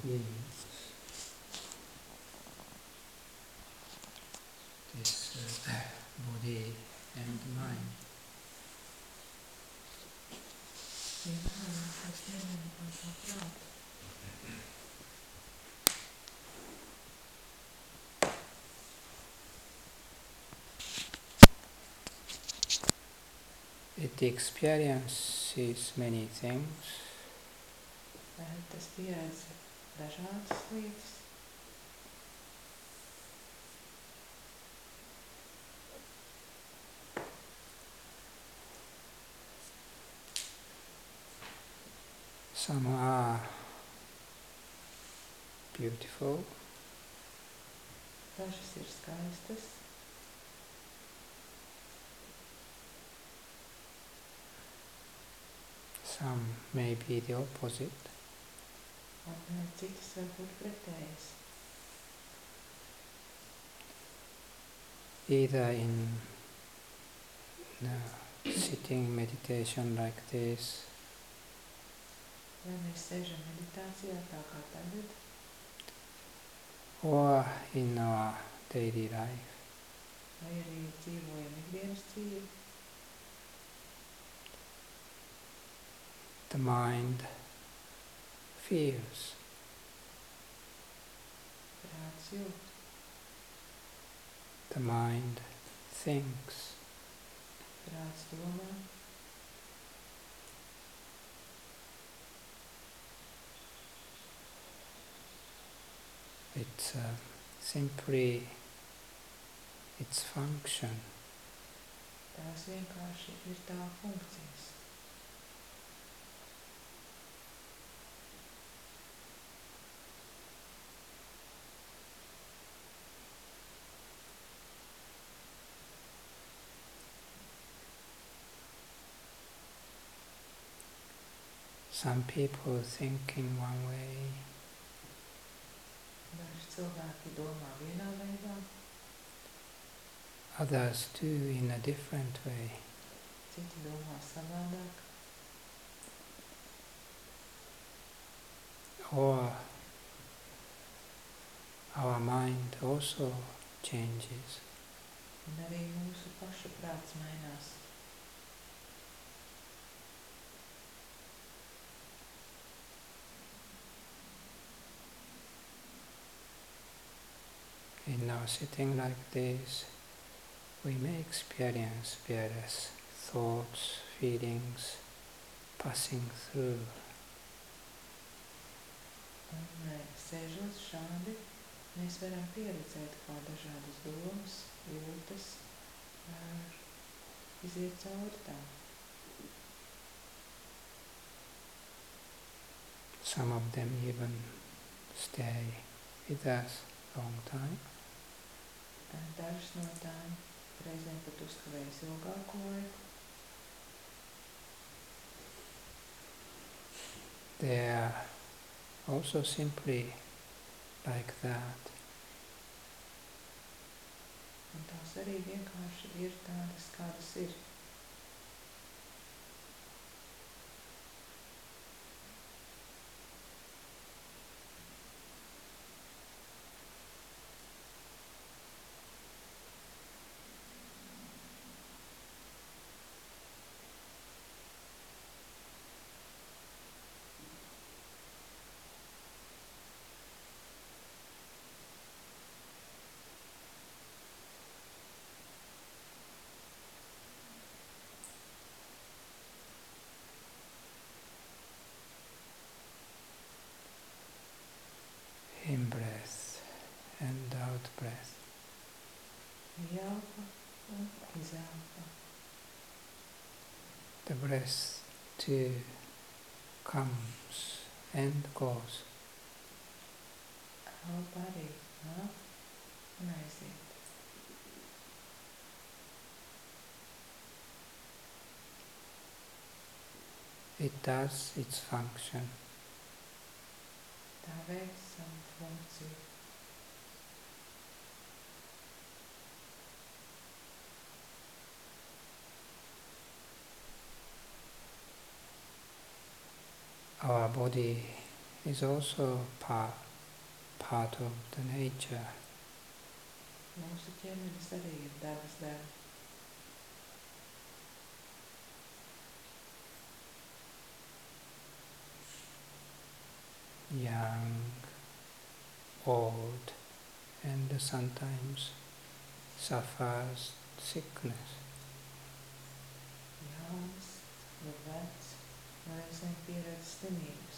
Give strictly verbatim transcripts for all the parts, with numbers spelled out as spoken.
beings. This uh, body and mind. It experiences many things. Tas pieredz dažādas lietas. Some are beautiful. Dažas ir skaistas. Some may be the opposite. Un citas var būt pretējas. Either in uh, sitting meditation like this, Vai mēs sēžam meditācijā tā kā tagad, or in our daily life. vai arī dzīvojam ikdienas dzīvi. The mind feels. Prāts jūt. The mind thinks. Prāts domā. It's uh, simply its function. Tās vienkārši ir tā funkcijas. Some people think in one way. Daži cilvēki domā vienā veidā, Others do in a different way. citi domā savādāk. Or our mind also changes. Un arī mūsu pašu prāts mainās. In our sitting like this, we may experience various thoughts, feelings passing through. Un sēžot šādi, mēs varam pieredzēt, kā dažādas domas, jūtas var iziet cauri tām. Some of them even stay with us a long time. Dažas no tām reizēm pat uzkavējas ilgāku laiku. They are also simply like that. Un tās arī vienkārši ir tādas, kādas ir. In-breath and out-breath. Ieelpa un izelpa. The breath too comes and goes. Elpa arī nāk un aiziet. It does its function. Tā veic savu funkciju. Our body is also part, part of the nature. Mūsu ķermenis arī ir dabas daļa. Young, old, and sometimes suffers sickness. Jauns, vai vecs, un reizēm pieredz slimības.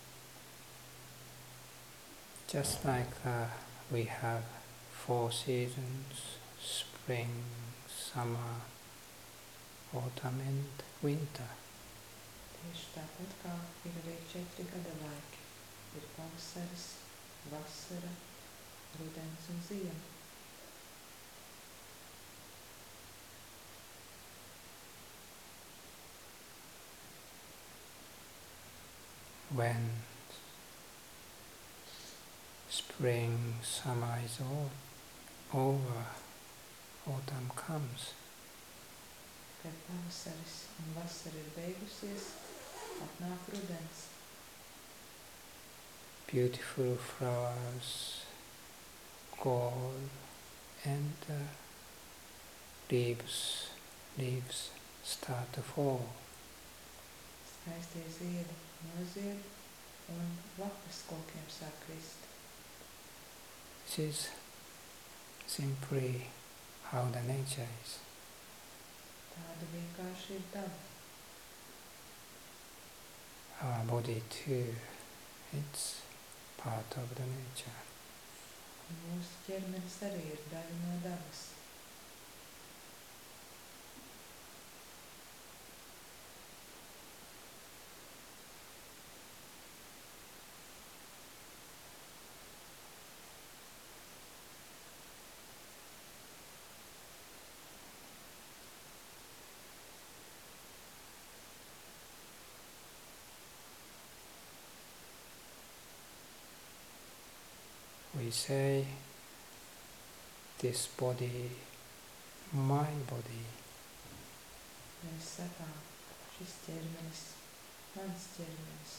Just like uh, we have four seasons, spring, summer, autumn and winter. Tieši tāpat kā ir arī četri gada laiki. Ir pavasaris, vasara, rudens un ziema. When spring, summer is all over, autumn comes. Kad pavasaris un vasara ir beigusies, atnāk rudens. Beautiful flowers, gold, and uh, leaves, leaves start to fall. Skaistie ziedi nozied un lapas kokiem sāk krist. This is simply how the nature is. Tāda vienkārši ir daba. Our body too, it's part of the nature. Mūsu ķermenis arī ir daļa no dabas. We say, this body, my body. Mēs sakām, šis ķermenis, mans ķermenis.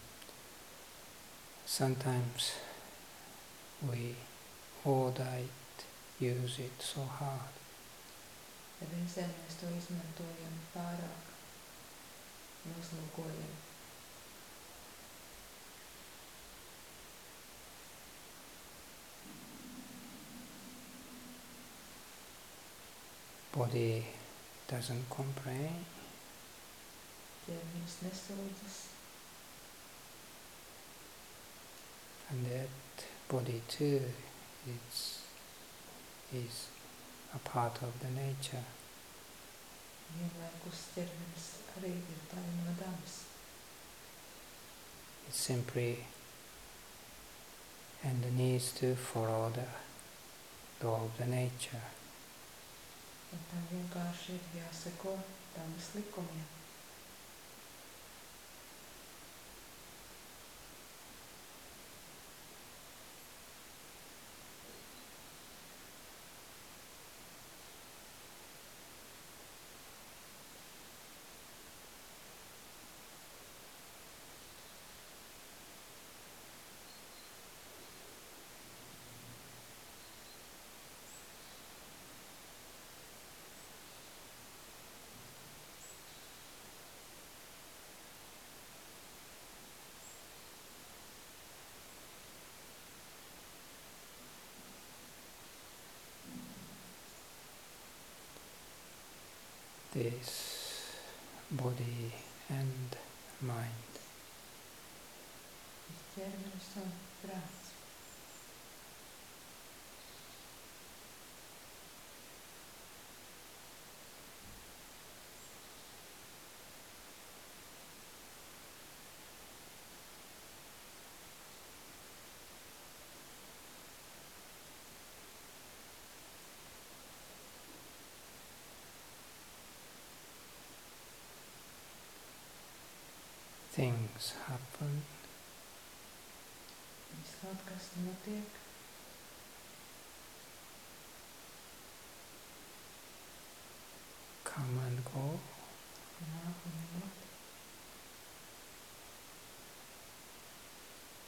Sometimes we order it, use it so hard. Reizēm mēs to izmantojam pārāk, uzlūkojam. Body doesn't complain. Ķermenis nesūdzas. And that body too it's, is a part of the nature. Vienlaikus ķermenis arī ir daļa no dabas. It simply and needs to follow the law of the nature. Un tam vienkārši ir jāseko dabas likumiem. This body and mind. Ķermenis un prāts. Things happen. Viss kaut kas notiek. Come and go. Nāk un iet.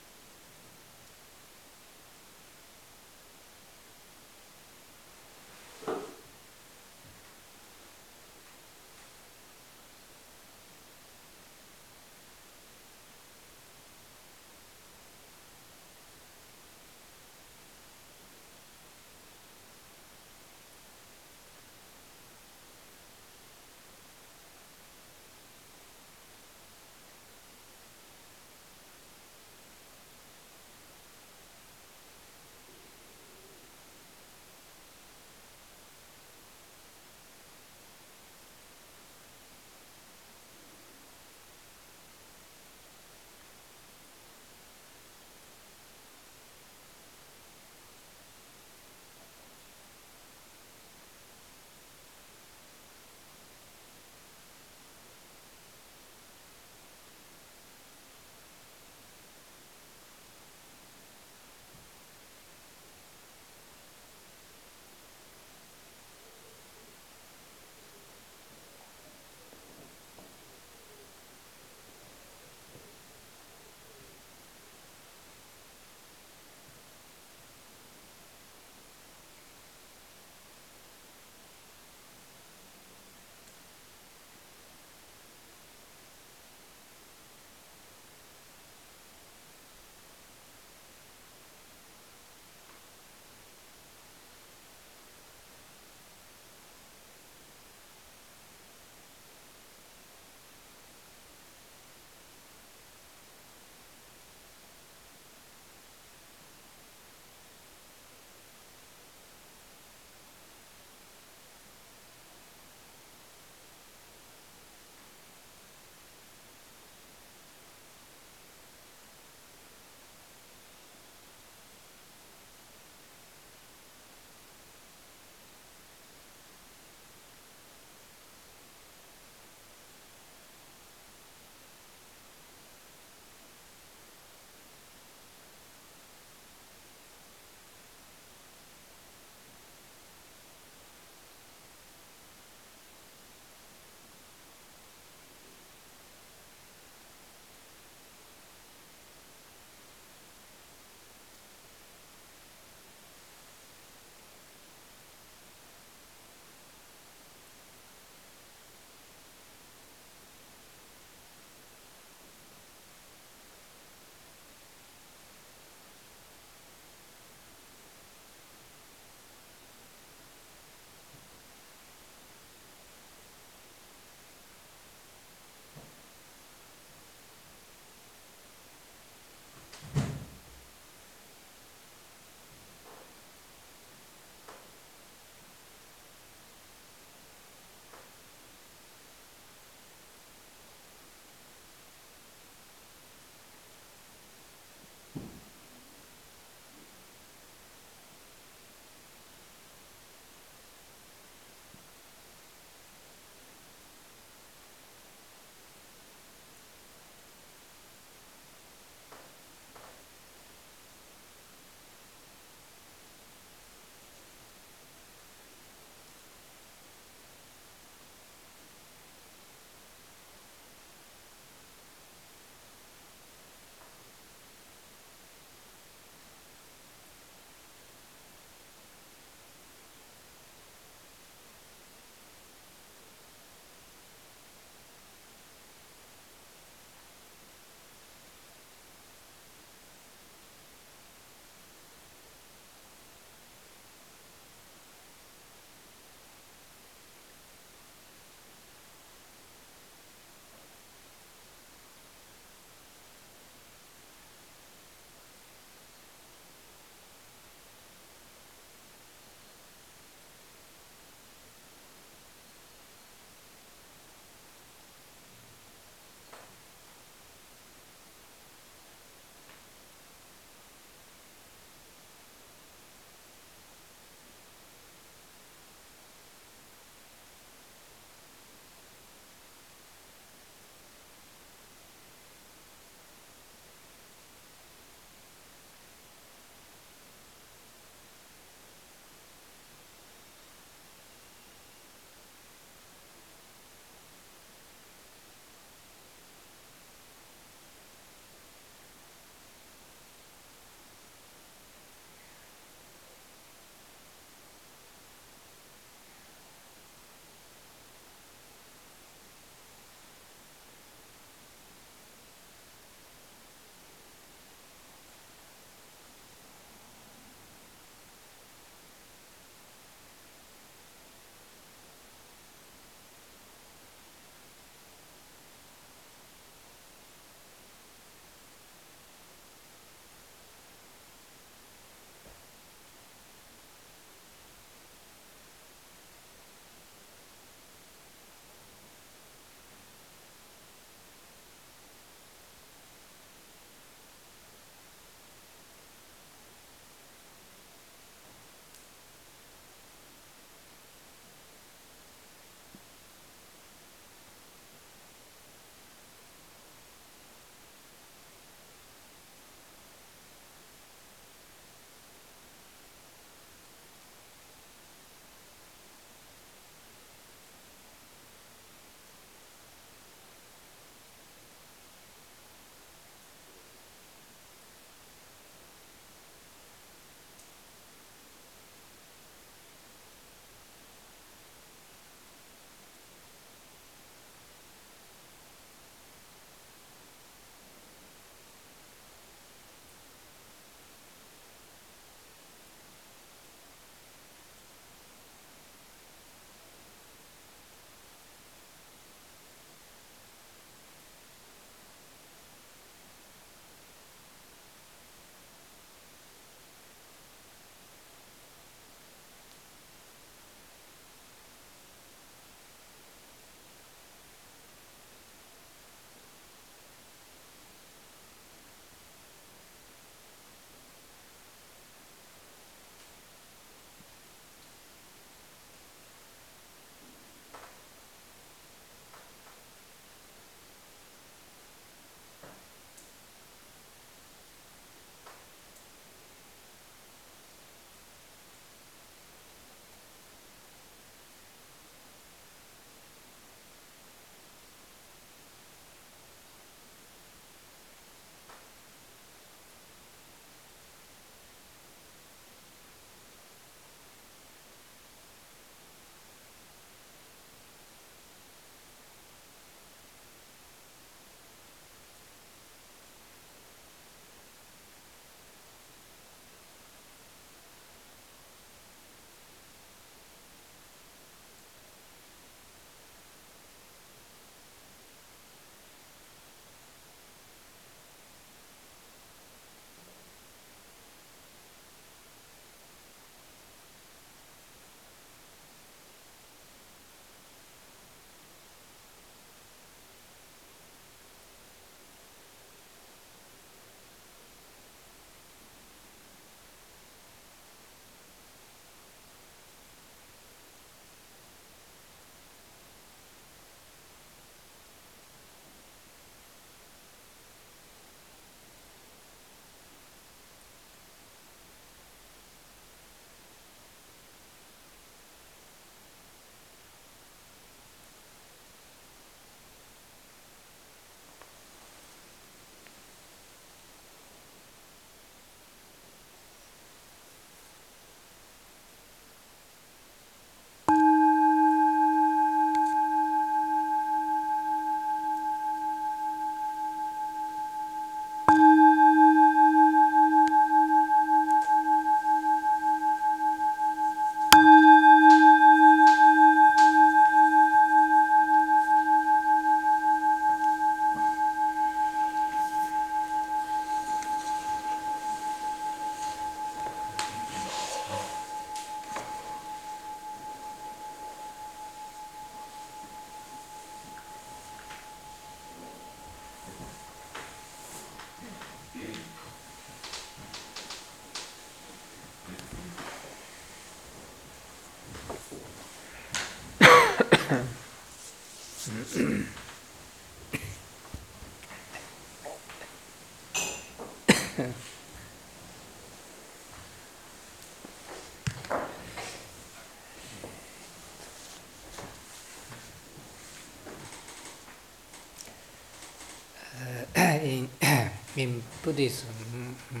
uh, in, in Buddhism, mm,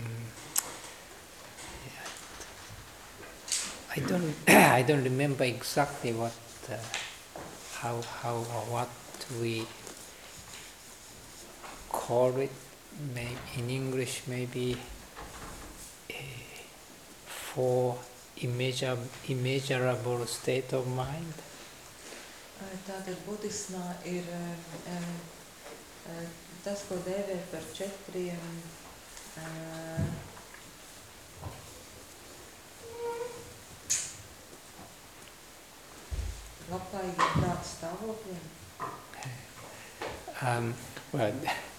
I don't I don't remember exactly what uh, how how or what we call it. Maybe in English, maybe uh, four immeasurable, immeasurable state of mind. Tātad budismā ir uh, uh, tas, ko dēvē par četriem uh, labklājīgiem prāta stāvokļiem. Um, well,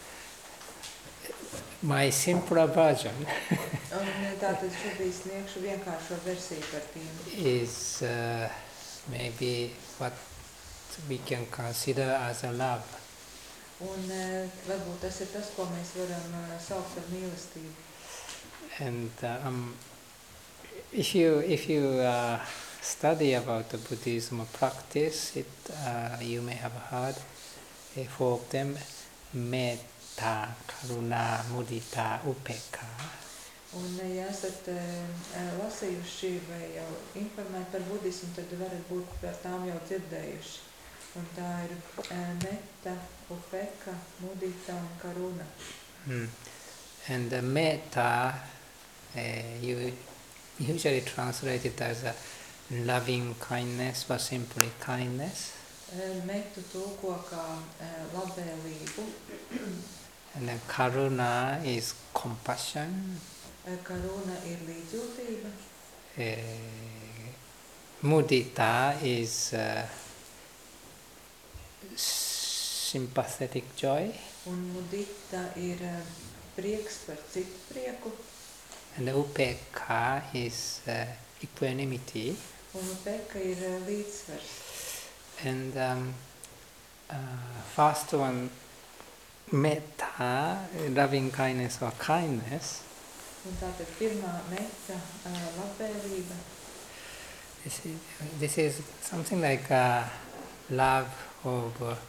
my simpler version Un tātad šobrīd sniegšu vienkāršo versiju par tiem. is uh, maybe what we can consider as a love. Un uh, varbūt tas ir tas, ko mēs varam uh, saukt par mīlestību. And uh, um, if you if you uh, study about the Buddhism practice, it uh, you may have heard uh, four of them: metta, karuna, mudita, upekka. Un, ja esat uh, lasījuši vai jau informēti par budismu, tad varat būt par tām jau dzirdējuši. Un tā ir uh, metta, upekka, mudita un karuna. Mm. And the metta, uh, you usually translate it as a loving kindness or simply kindness. Uh, mettu tulko kā uh, labvēlību. And then karuna is compassion. Uh, karuna ir līdzjūtība. Uh, mudita is uh, sympathetic joy. Un mudita ir uh, prieks par citu prieku. And the upekka is uh, equanimity. Un upekka ir uh, līdzsvars. And um, uh, first one, metta, loving kindness or kindness. Un tātad pirmā metta, uh, labvēlība. This is, this is something like uh, love of uh,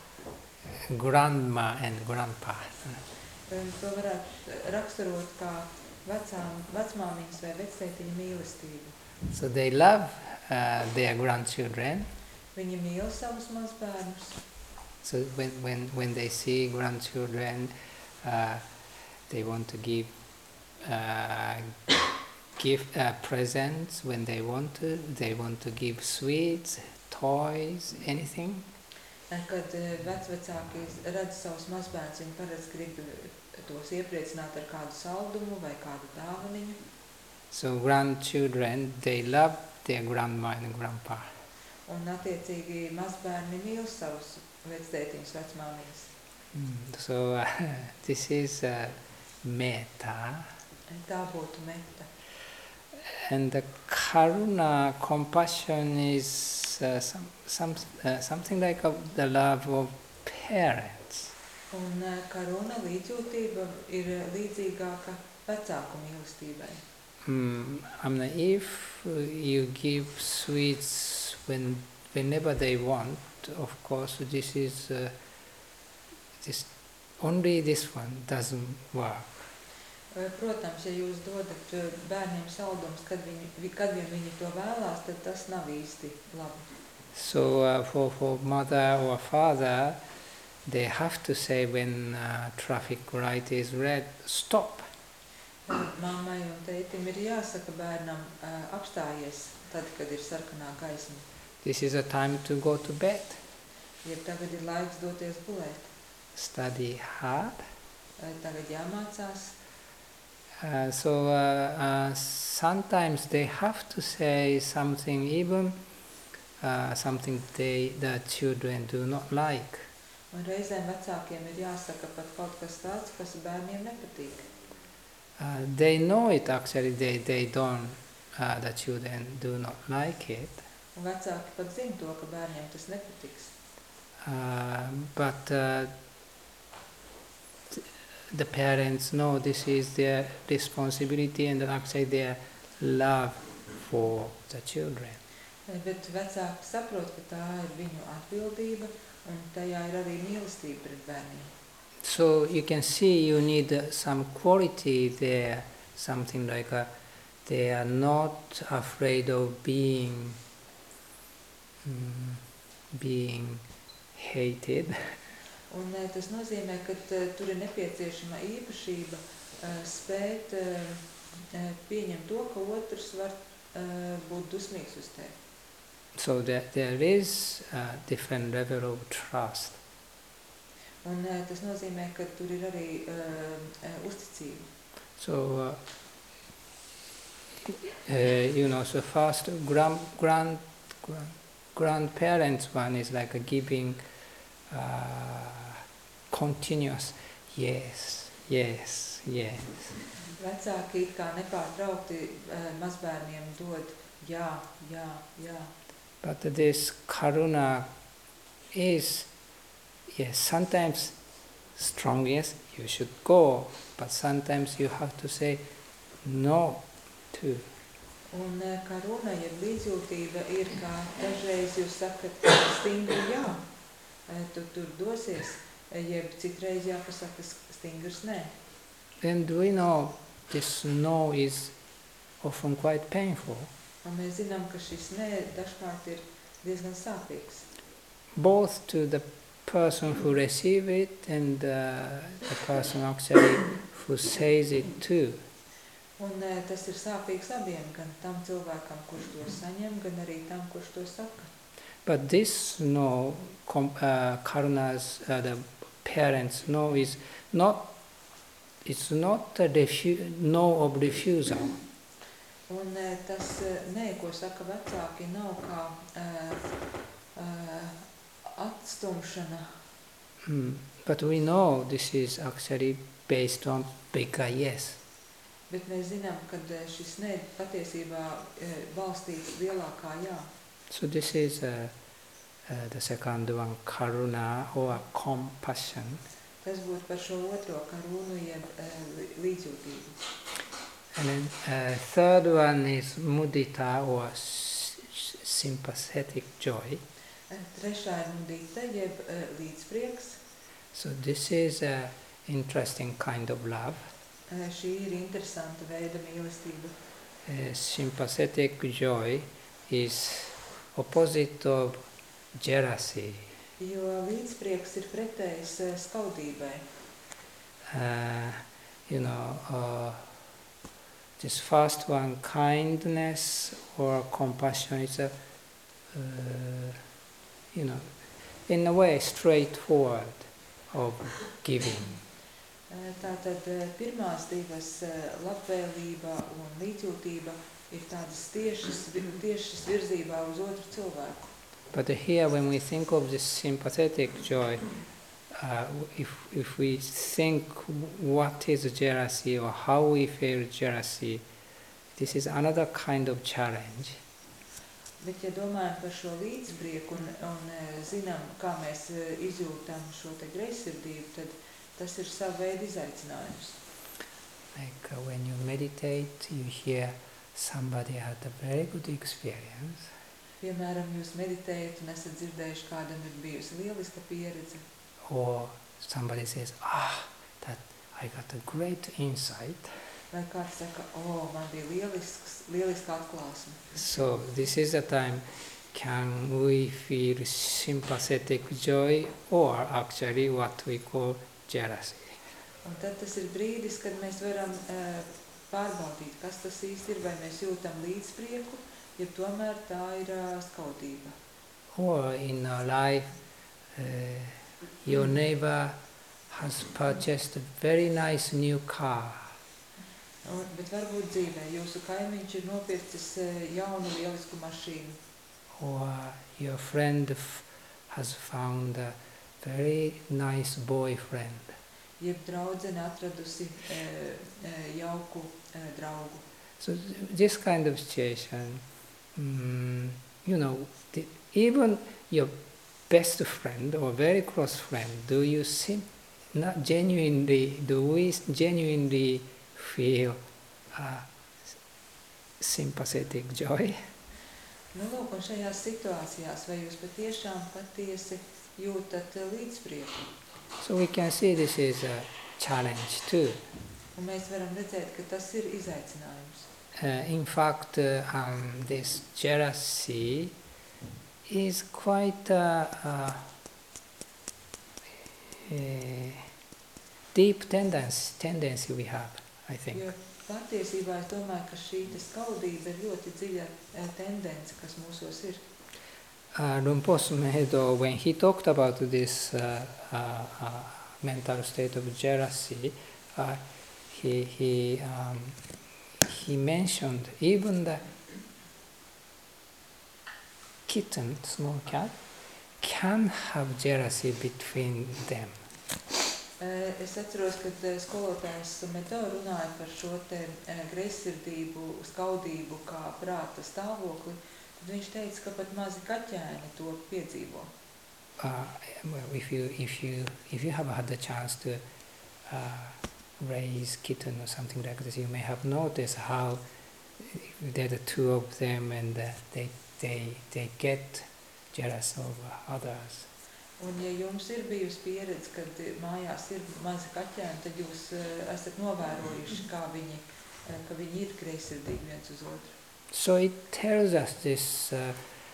grandma and grandpa. Un to varētu raksturot kā vecām, vecmāmiņas vai vectētiņa mīlestību. So they love uh, their grandchildren. Viņi mīl savus mazbērnus. So when, when, when they see grandchildren, uh, they want to give uh, give uh, presents when they want to. They want to give sweets, toys, anything. Kad vecvecāki redz savus mazbērnus, viņi paredz grib tos iepriecināt ar kādu saldumu vai kādu dāvaniņu. So grandchildren, they love their grandma and grandpa. Un attiecīgi mazbērni mīl savus vectētiņus, vecmāmiņas. Mm, so uh, this is uh, metta. Tā būtu metta. And the karuna, compassion, is uh, some, some, uh, something like a, the love of parents. Un uh, karuna, līdzjūtība, ir līdzīgāka vecāku mīlestībai. Mm, I mean, if you give sweets when, whenever they want, of course, this is uh, this only this one doesn't work. Protams, ja jūs dodat bērniem saldumus, kad viņi, kad vien viņi to vēlās, tad tas nav īsti labi. So uh, for, for mother or father, they have to say when uh, traffic light is red, stop. Mammai un tētim ir jāsaka bērnam uh, apstājies tad, kad ir sarkanā gaisma. This is a time to go to bed. Jeb tagad ir laiks doties gulēt. Study hard. Uh, tagad jāmācās. Uh, so uh, uh, sometimes they have to say something, even uh, something they the children do not like. Un reizēm vecākiem ir jāsaka pat kaut kas tāds, kas bērniem nepatīk. Uh, they know it actually. They they don't. Uh, the children do not like it. Un vecāki pat zina to, ka bērniem tas nepatiks. Uh, but uh, the parents know this is their responsibility and actually their love for the children. Bet vecāki saprot, ka tā ir viņu atbildība, un tajā ir arī mīlestība pret bērniem. So you can see you need uh, some quality there, something like a, they are not afraid of being mm, being hated. Un uh, tas nozīmē, ka uh, tur ir nepieciešama īpašība uh, spēt uh, uh, pieņemt to, ka otrs var uh, būt dusmīgs uz tevi. So there, there is a different level of trust. Un uh, tas nozīmē, ka tur ir arī uh, uh, uzticība. So, uh, uh, you know, so first grand, grand, grand, grandparents one is like a giving uh, continuous yes, yes, yes. Vecāki it kā nepārtraukti uh, mazbērniem dod jā, jā, jā. But this karuna is, yes, sometimes strong, yes, you should go, but sometimes you have to say no too. Un uh, karuna, ja līdzjūtība ir kā dažreiz jūs sakat stingri jā, uh, tu tur dosies, uh, jeb citreiz jāpasaka stingrs nē. Then do we know this no is often quite painful? Un mēs zinām, ka šis nē dažkārt ir diezgan sāpīgs. Both to the person who receives it and uh, the person actually who says it too. Un uh, tas ir sāpīgs abiem, gan tam cilvēkam, kurš to saņem, gan arī tam, kurš to saka. But this no, com, uh, karuna's, uh, the parents no is not, it's not a refu- no of refusal. Un uh, tas uh, nē, ko saka vecāki, nav kā uh, uh, atstumšana. Mm. But we know this is actually based on bigger yes. Bet mēs zinām, ka uh, šis nē patiesībā uh, balstīts lielākā jā. So this is uh, uh, the second one, karuna or compassion. Tas būtu par šo otro karunu, jeb uh, līdzjūtību. And then uh, third one is mudita or s- sympathetic joy. Uh, trešā ir mudita, jeb uh, līdzprieks. So this is an interesting kind of love. Uh, šī ir interesanta veida mīlestība. Uh, sympathetic joy is opposite of jealousy. Jo līdzprieks ir pretējs uh, skaudībai. Uh, you know, uh, this first one, kindness or compassion, is a, uh, you know, in a way straightforward of giving. Uh, Tātad uh, pirmās divas uh, labvēlība un līdzjūtība ir tādas tiešas, vi- tiešas virzībā uz otru cilvēku. But here, when we think of this sympathetic joy, uh, if if we think what is jealousy or how we feel jealousy, this is another kind of challenge. Bet, ja domājam par šo līdzprieku un, un uh, zinām, kā mēs uh, izjūtam šo te greizsirdību, tad tas ir sava veida izaicinājums. Like uh, when you meditate, you hear somebody had a very good experience, Piemēram, jūs meditējat un esat dzirdējuši, kādam ir bijusi lieliska pieredze, or somebody says, "Ah, that I got a great insight." vai kāds saka, o, man bija lielisks, lieliska atklāsme. So this is the time. Can we feel sympathetic joy, or actually what we call jealousy? Un tad tas ir brīdis, kad mēs varam uh, pārbaudīt, kas tas īsti ir, vai mēs jūtam līdzprieku, ja tomēr tā ir uh, skaudība. Or in our life, uh, your neighbor has purchased a very nice new car. Un, bet varbūt dzīvē jūsu kaimiņš ir nopircis uh, jaunu lielisku mašīnu. Or your friend f- has found a very nice boyfriend. Jeb draudzene atradusi uh, uh, jauku uh, draugu. So th- this kind of situation, mm, you know, the, even your best friend or very close friend, do you sim- not genuinely, do we genuinely feel uh, sympathetic joy? Nu, lūk, un šajās situācijās, vai jūs patiešām patiesi jūtat līdzprieku? So we can see this is a challenge too. Un mēs varam redzēt, ka tas ir izaicinājums. Uh, in fact, uh, um, this jealousy is quite a, a, a deep tendency, tendency we have, I think. Jo patiesībā es domāju, ka šī skaudība ir ļoti dziļa tendence, kas mūsos ir. Uh, Rinpoche Medo, when he talked about this uh, uh, uh, mental state of jealousy, uh, he he um, he mentioned even the kitten, small cat, can have jealousy between them. Es atceros, kad skolotājs Medo runāja par šo te greizsirdību, skaudību kā prāta stāvokli, tad viņš teica, ka pat mazi kaķēni to piedzīvo. Uh, well, if you if you if you have had the chance to uh, raise kitten or something like this, you may have noticed how there are the two of them and uh, they they they get jealous of others. Un ja jums ir bijusi pieredze, kad mājās ir mazi kaķēni, tad jūs uh, esat novērojuši, kā viņi, uh, ka viņi ir greizsirdīgi viens uz otru. So it tells us this uh,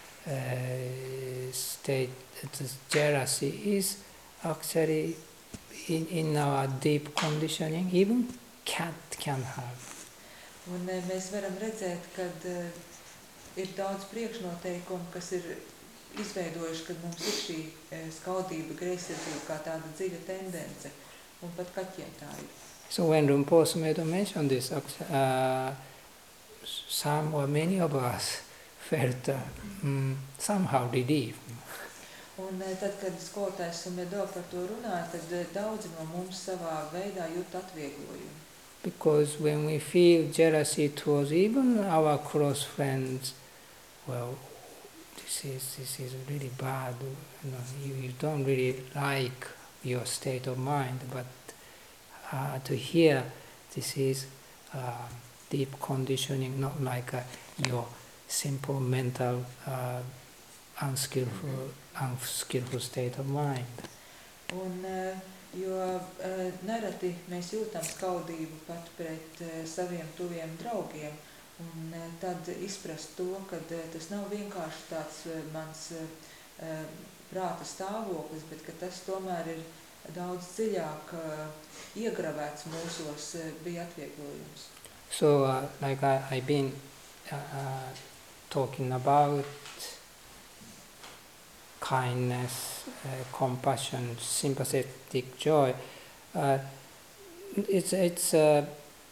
uh, state, this jealousy is actually in, in our deep conditioning, even cat can have. Un uh, mēs varam redzēt, kad uh, ir daudz priekšnoteikumu, kas ir izveidojuši, kad mums ir šī uh, skaudība, greizsirdība kā tāda dziļa tendence, un pat kaķiem tā ir. So when Rinpoche Medo mentioned this, uh, some or many of us felt uh, mm, somehow relieved. Un tad, kad skolotājs Medo par to runāja, tad daudzi no mums savā veidā jūt atvieglojumu. Because when we feel jealousy towards even our close friends, well, this is this is really bad. You know, you, you don't really like your state of mind, but uh, to hear this is uh, deep conditioning, not like uh, your simple mental uh, unskillful, unskillful state of mind. Un, uh, jo uh, nereti mēs jūtam skaudību pat pret uh, saviem tuviem draugiem, un uh, tad izprast to, ka uh, tas nav vienkārši tāds uh, mans uh, prāta stāvoklis, bet ka tas tomēr ir daudz dziļāk uh, iegravēts mūsos, uh, bija atvieglojums. So, uh, like I, I've been uh, uh, talking about kindness, uh, compassion, sympathetic joy. Uh, it's it's uh,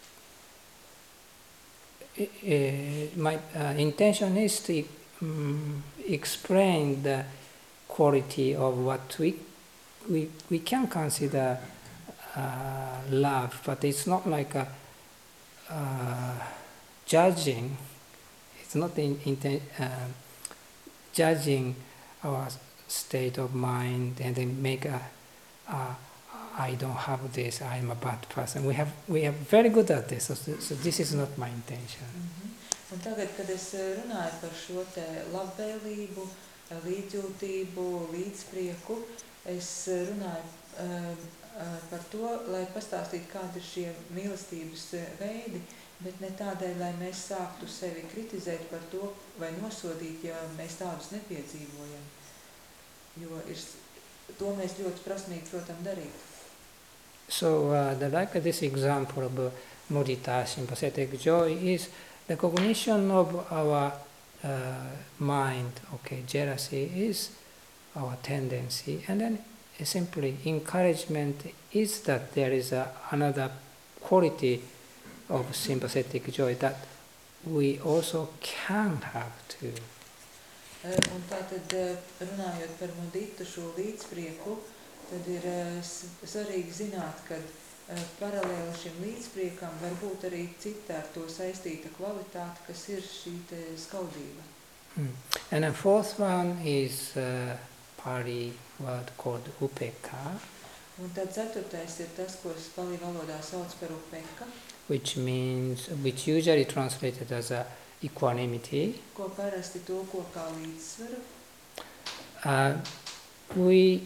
it, uh, my uh, intention is to um, explain the quality of what we we we can consider uh, love, but it's not like a uh, judging. It's not in, in uh, judging our state of mind and then make a, a I don't have this, I'm a bad person. We have we are very good at this, so, so this is not my intention. Mm-hmm. Un tagad, kad es runāju par šo te labvēlību, līdzjūtību, līdzprieku, es runāju uh, uh, par to, lai pastāstītu, kādi ir šie mīlestības veidi, bet ne tādēļ, lai mēs sāktu sevi kritizēt par to vai nosodīt, ja mēs tādus nepiedzīvojam. Jo ir, to mēs ļoti prasmīgi, protam, darīt. So, uh, the, like this example of uh, mudita, sympathetic joy, is recognition of our uh, mind. Okay, jealousy is our tendency, and then uh, simply encouragement is that there is a, another quality of sympathetic joy that we also can have too. Uh, un tātad, runājot par mudita, šo līdzprieku, tad ir uh, svarīgi zināt, ka uh, paralēli šim līdzpriekam var būt arī cita ar to saistīta kvalitāte, kas ir šī te skaudība. Hmm. And the fourth one is uh, Pali word called upekka. Un tad ceturtais ir tas, ko palī valodā sauc par upeka, which means, which usually translated as a equanimity. ko parasti tulko kā līdzsvaru. Uh, we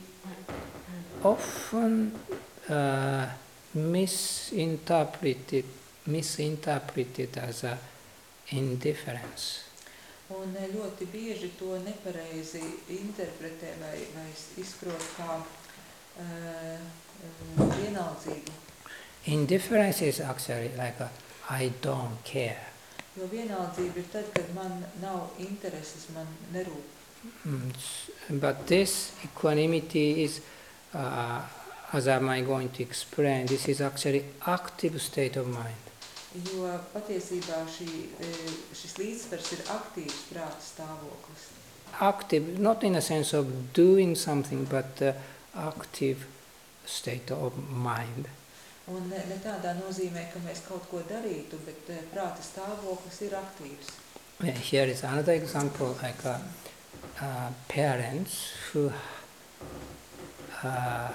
often uh, misinterpret it, misinterpret it as a indifference. Un ļoti bieži to nepareizi interpretē vai, vai izprot kā uh, uh, vienaldzību. Indifference is actually like a I don't care. Jo vienaldzība ir tad, kad man nav intereses, man nerūp. Mm, s- But this equanimity is, uh, as am I going to explain, this is actually active state of mind. Jo patiesībā šī, eh, šis līdzsvars ir aktīvs prāta stāvoklis. Active, not in a sense of doing something, but uh, active state of mind. Un ne, ne tādā nozīmē, ka mēs kaut ko darītu, bet eh, prāta stāvoklis ir aktīvs. Uh, Here is another example, like uh, uh, parents who uh,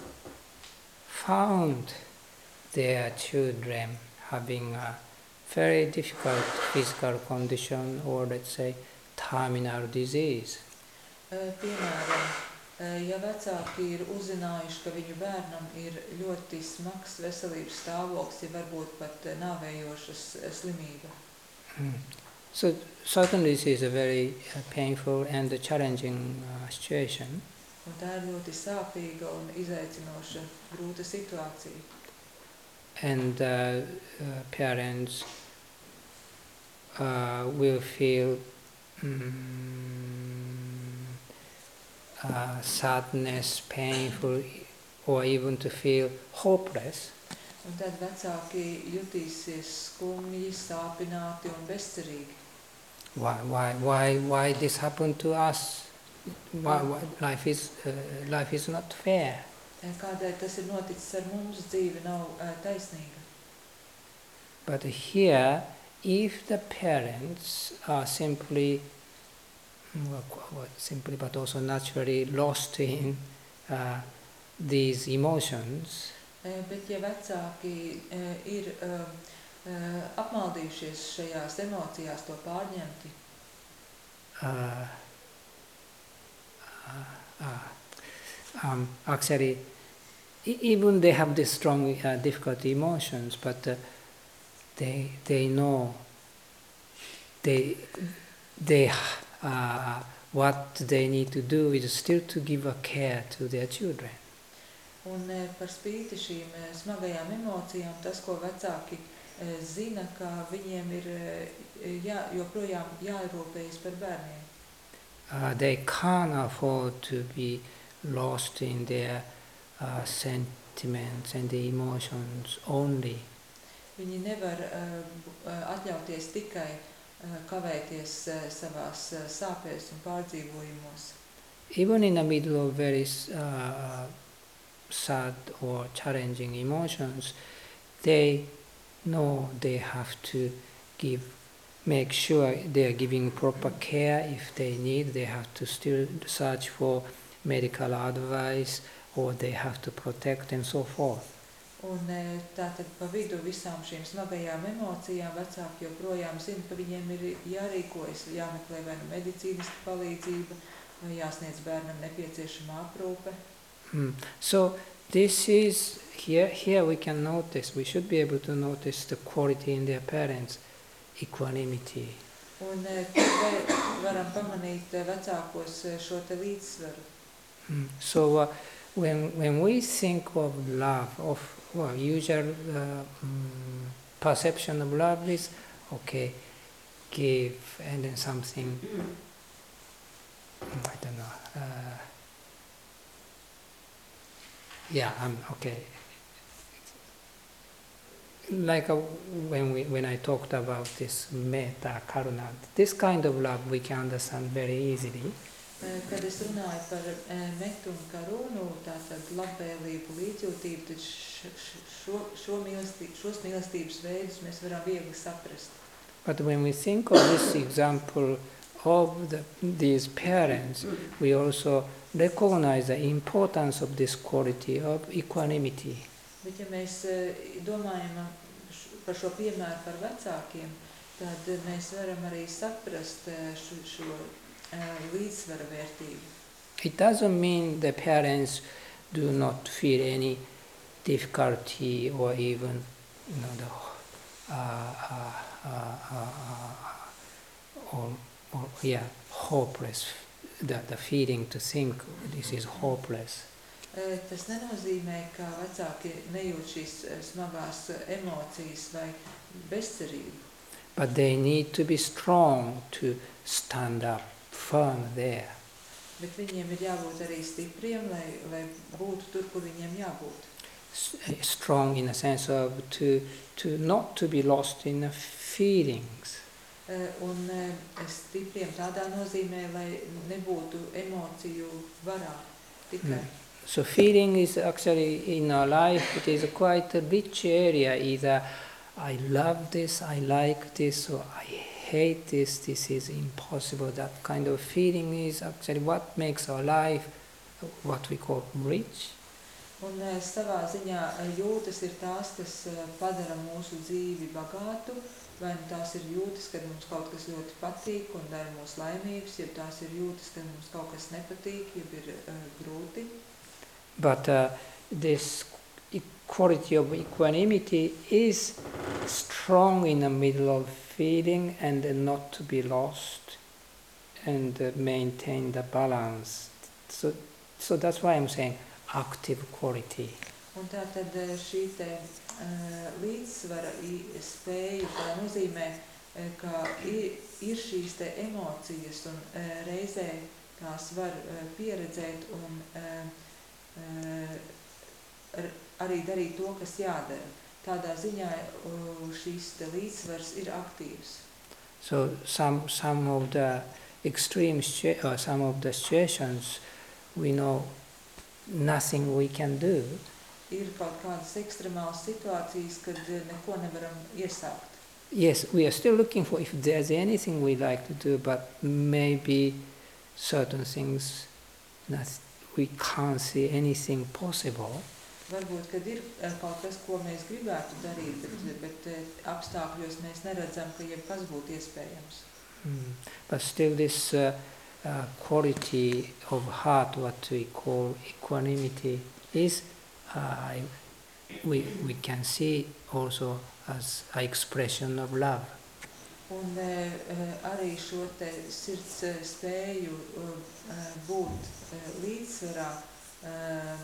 found their children having a very difficult physical condition, or let's say terminal disease. Eh, Piemēram, eh, ja vecāki ir uzzinājuši, ka viņu bērnam ir ļoti smags veselības stāvoklis, ja varbūt pat eh, nāvējošas eh, slimība. Mm. So certainly this is a very uh, painful and challenging uh, situation. Un tā ir ļoti sāpīga un izaicinoša, grūta situācija. And uh, uh, parents uh, will feel mm, uh, sadness, painful, or even to feel hopeless. Un tad vecāki jutīsies skumji, sāpināti un bezcerīgi. Why, why, why, why this happened to us? Why, why, life is, uh, life is not fair. Kādēļ tas ir noticis ar mums, dzīve nav uh, taisnīga. But here, if the parents are simply, well, qu- well, simply but also naturally lost in uh, these emotions, Eh, Bet ja vecāki eh, ir uh, uh, apmaldījušies šajās emocijās, to pārņemti, uh, uh, uh, um, actually, e- even they have this strong, uh, difficult emotions, but uh, they they know they they uh, what they need to do is still to give a care to their children. un eh, par spīti šīm eh, smagajām emocijām, tas, ko vecāki eh, zina, ka viņiem ir eh, jā, joprojām jārūpējas par bērniem. Uh, they can't afford to be lost in their uh, sentiments and the emotions only. Viņi nevar uh, atļauties tikai uh, kavēties uh, savās uh, sāpēs un pārdzīvojumos. Even in the middle of very uh, sad or challenging emotions, they know they have to give, make sure they are giving proper care. If they need, they have to still search for medical advice, or they have to protect and so forth. Un uh, tātad pa vidu visām šīm smagajām emocijām vecāki joprojām zina, ka viņiem ir jārīkojas, jāmeklē vai nu medicīniska palīdzība, vai jāsniedz bērnam nepieciešama aprūpe. Hmm. So this is, here, here we can notice, we should be able to notice the quality in their parents' equanimity. Un uh, tur var, varam pamanīt uh, vecākos uh, šo te līdzsvaru. Mm. So uh, when when we think of love, of well, usual uh, mm, perception of love is okay, give and then something. I don't know. Uh, yeah, I'm okay. Like uh, when we when I talked about this metta karuna, this kind of love we can understand very easily. Uh, Kad es runāju par uh, metu un karunu, tātad labvēlību, līdzjūtību, tad š, š, šo, šo mīlestību, šos mīlestības veidus mēs varam viegli saprast. But when we think of this example of the, these parents, we also recognize the importance of this quality of equanimity. Bet ja mēs domājam par šo piemēru par vecākiem, tad mēs varam arī saprast šo, šo līdzsvara vērtību. It doesn't mean the parents do not feel any difficulty or even, you know, the, uh, uh, uh, uh, or, or yeah, hopeless. The, the feeling to think this is hopeless. Tas nenozīmē, ka vecāki nejūt šīs smagās emocijas vai bezcerību. But they need to be strong to stand up firm there. Bet viņiem ir jābūt arī stipriem, lai, lai būtu tur, kur viņiem jābūt. Strong in a sense of to, to not to be lost in the feelings. Un stipriem tādā nozīmē, lai nebūtu emociju varā tikai. Mm. So feeling is actually in our life, it is a quite a rich area. Either I love this, I like this, or I hate this, this is impossible. That kind of feeling is actually what makes our life what we call rich. Un savā ziņā jūtas ir tās, kas padara mūsu dzīvi bagātu, vai tās ir jūtas, kad mums kaut kas ļoti patīk un dara mūs laimīgus, ja tās ir jūtas, kad mums kaut kas nepatīk, ja ir uh, grūti. But uh, this quality of equanimity is strong in the middle of feeling and not to be lost and uh, maintain the balance. So, so that's why I'm saying active quality. Un tā tad šī te uh, līdzsvara spēja, tā nozīmē, ka ir, ir šīs te emocijas un uh, reizē tās var uh, pieredzēt un uh, uh, ar, arī darīt to, kas jādara. Tādā ziņā uh, šīs te līdzsvars ir aktīvs. So some, some of the extreme, or some of the situations we know nothing we can do. Ir kaut kādas ekstremālas situācijas, kad neko nevaram iesākt. Yes, we are still looking for if there's anything we like to do, but maybe certain things that we can't see anything possible. Varbūt, kad ir kaut kas, ko mēs gribētu darīt, bet, bet apstākļos mēs neredzam, ka jebkas būtu iespējams. Mm. But still this uh, uh, quality of heart, what we call equanimity, is uh, we, we can see also as an expression of love. Un uh, arī šo te sirds spēju uh, būt uh, līdzsvarā uh,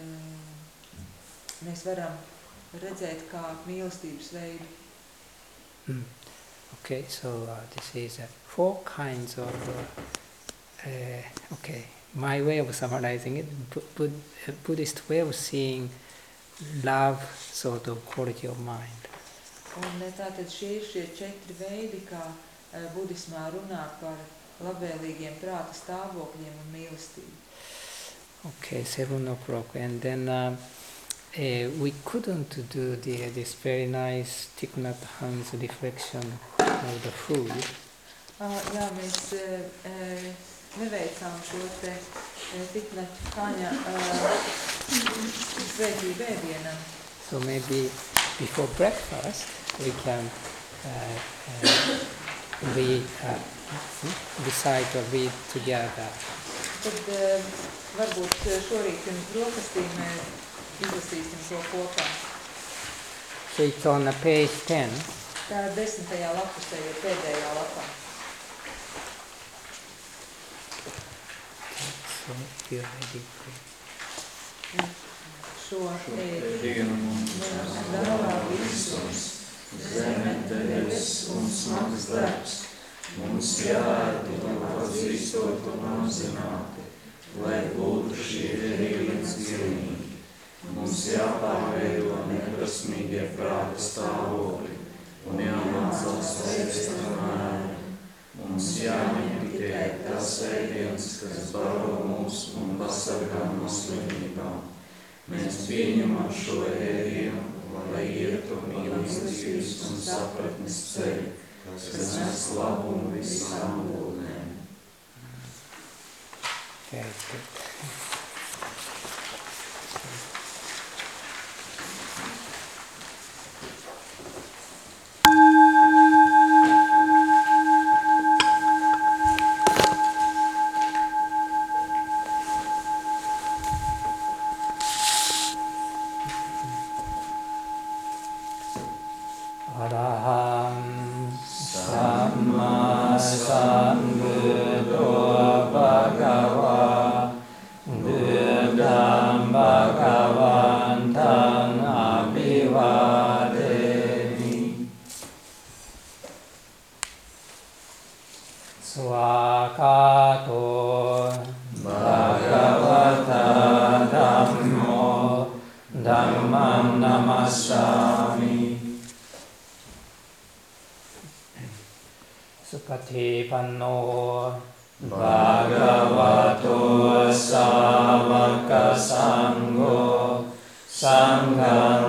uh, mēs varam redzēt kā mīlestības veidu. Mm. Okay, so uh, this is uh, four kinds of, uh, uh, okay, my way of summarizing it, Bud Buddhist way of seeing love, sort of quality of mind. Un tātad šie ir šie četri veidi, kā uh, budismā runā par labvēlīgiem prāta stāvokļiem un mīlestību. Okay, seven o'clock, and then uh, uh, we couldn't do the, this very nice Thich Nhat Hanh's reflection of the food. Uh, jā, mēs uh, uh, neveicām šo te uh, Thich Nhat Hanya uh, svētību ēdienam. So maybe before breakfast we can uh, uh, read, uh, recite or read together. Tad uh, varbūt šorīt pirms brokastīm uh, izlasīsim to kopā. So it's on uh, page ten. Tā desmitajā lapusē ir pēdējā lapā. So you're ready for Šo ēdienu mums dāvā visus, zeme, debesis un smags darbs. Mums jāēd un atzīstot un apzināti, lai būtu šie ēdienas cienīgi. Mums jāpārveido neprasmīgie prāta stāvokļi un jāmācās veikt mēru. Mums jāņem tikai tas ēdiens, kas baro mūs un pasargā no slimībām. Mēs pieņemam šo ēdienu, lai ietu mīlestības un sapratnes ceļu, kas nes labumu visām būtnēm. Very good. Araham Samma Sambuddho Bhagava Buddham Bhagavantam Abhivademi Swakato Bhagavata Dhammo Dhammam Namassami Supatipanno Bhagavato Savaka Sangho Sangham